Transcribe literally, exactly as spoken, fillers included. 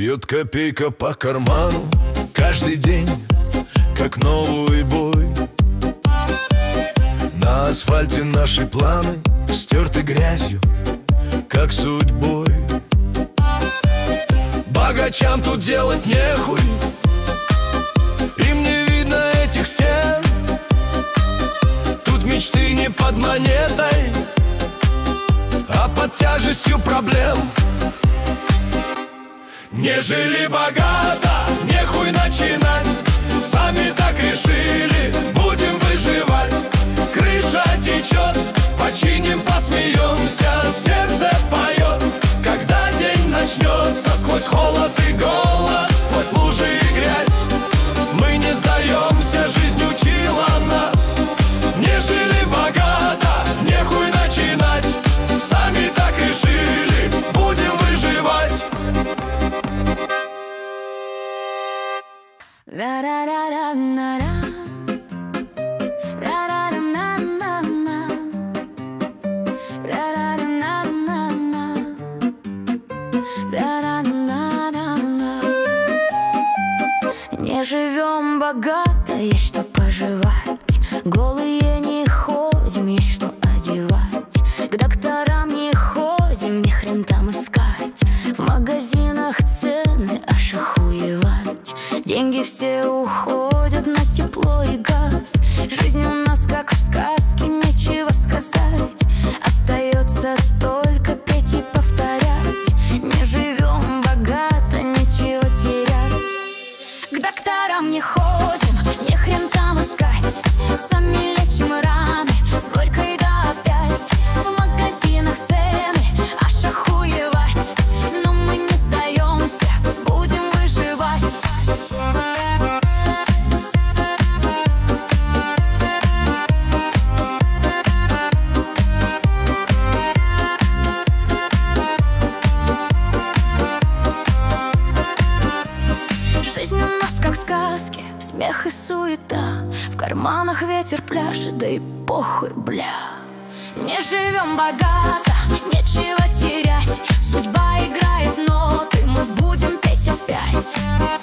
Бьет копейка по карману каждый день, как новый бой. На асфальте наши планы стерты грязью, как судьбой. Богачам тут делать нехуй, им не видно этих стен. Тут мечты не под монетой, а под тяжестью проблем. Не жили богато, нехуй начинать, сами так решили, будем выживать. Крыша течет, починим, посмеемся, сердце поет. Когда день начнется, сквозь холод и голод, сквозь лужи и грязь, мы не сдаемся, жизнь учила нас. Не жили богато, нехуй начинать, сами так решили, будем выживать. Не живем богато, есть что пожевать. Голые не ходим, есть что одевать. К докторам не ходим, не хрен там искать. В магазинах цены аж охуевать. Деньги все уходят на тепло и газ. Жизнь у нас как в сказке, нечего сказать. Остается только петь и повторять. Не живем богато, нечего терять. К докторам не ходим, не хрен там искать. Сами лечим раны, с горькой да опять. В магазинах цены аж охуевать. Но мы не сдаемся, будем выживать. Жизнь у нас как в сказке, смех и суета. В карманах ветер пляшет, да и похуй, бля. Не живем богато, нечего терять. Судьба играет ноты, мы будем петь опять.